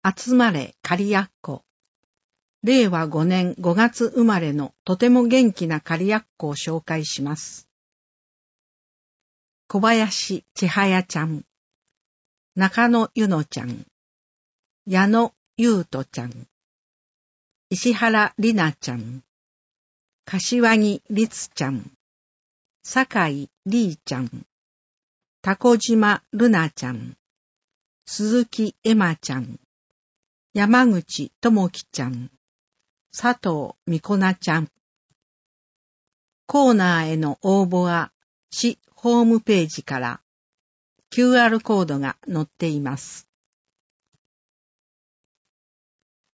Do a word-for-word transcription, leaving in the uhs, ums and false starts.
集まれ仮やっこ。れいわごねんごがつ生まれのとても元気な仮やっこを紹介します。小林千早ちゃん、中野ゆのちゃん、矢野優斗ちゃん、石原里奈ちゃん、柏木律ちゃん、酒井里ちゃん、高島ルナちゃん、鈴木エマちゃん、山口智樹ちゃん、佐藤美子なちゃん。コーナーへの応募は市ホームページから キューアール コードが載っています。